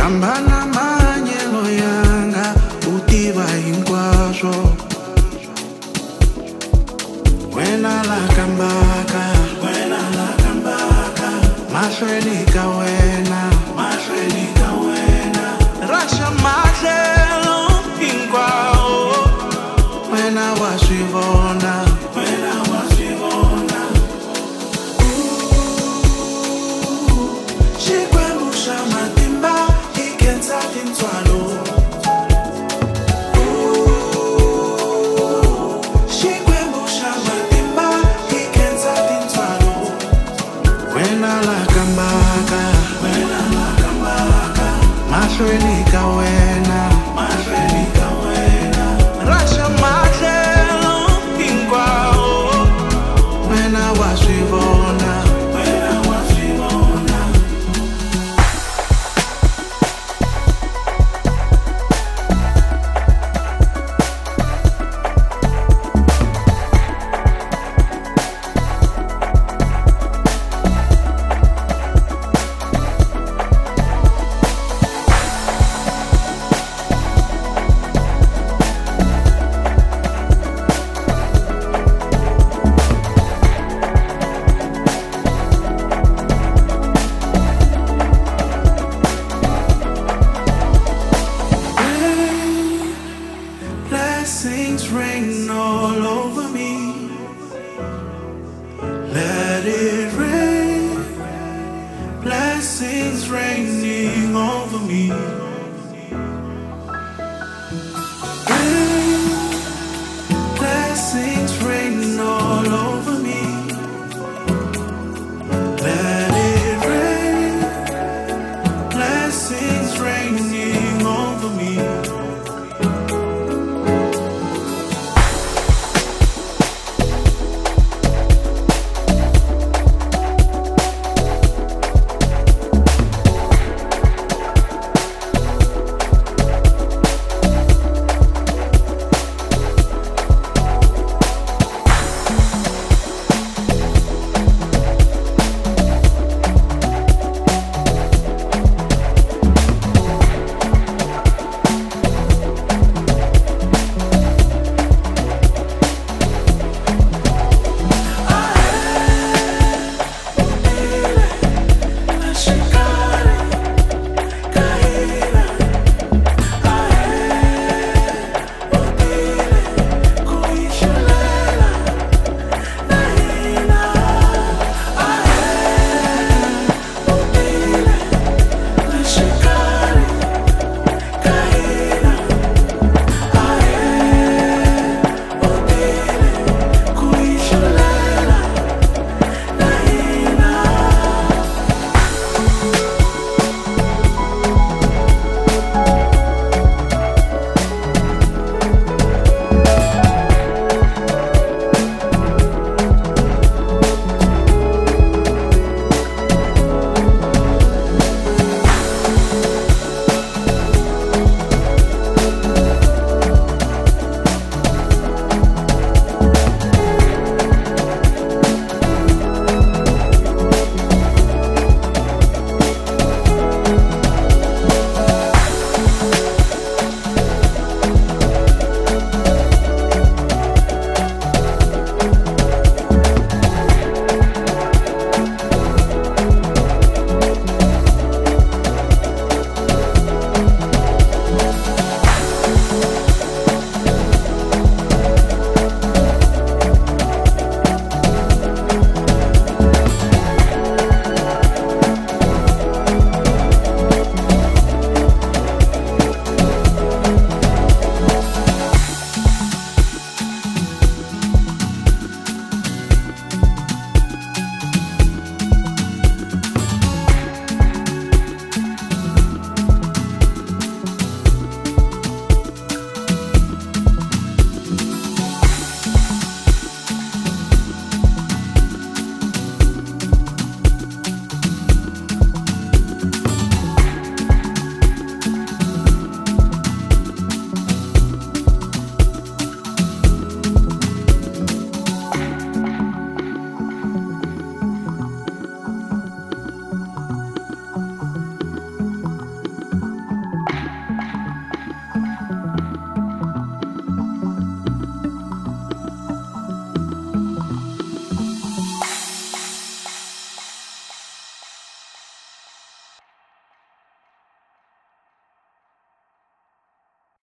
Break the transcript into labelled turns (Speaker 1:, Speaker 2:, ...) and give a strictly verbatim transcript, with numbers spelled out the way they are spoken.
Speaker 1: Ambana manyelo yanga utiva hinkwaswo wena la kambaka wena la kambaka mahlweni ka wena mahlweni ka wena rasha mahlelo hinkwawo wena wa swi vona wena wa swi vona Xikwembu xa matimba hi khensa tintswalo Xikwembu xa matimba hi khensa tintswalo wena la kambaka wena la kambaka mahlweni ka wena mahlweni ka wena rasha mahlelo hinkwawo wena wa swi vona wena wa swi vona Blessings rain all over me. Let it rain. Blessings raining over me. Rain. Blessings rain all over me. Let it rain. Blessings